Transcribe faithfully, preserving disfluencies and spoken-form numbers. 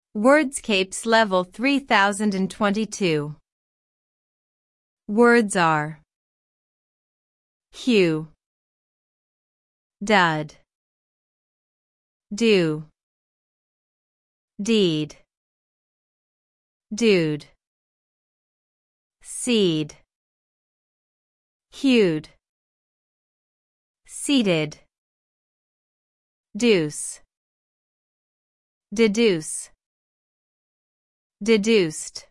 Wordscapes Level three thousand twenty-two. Words are hue, dud, do, deed, dude, seed, hued, seated, deuce, deduce, deduced.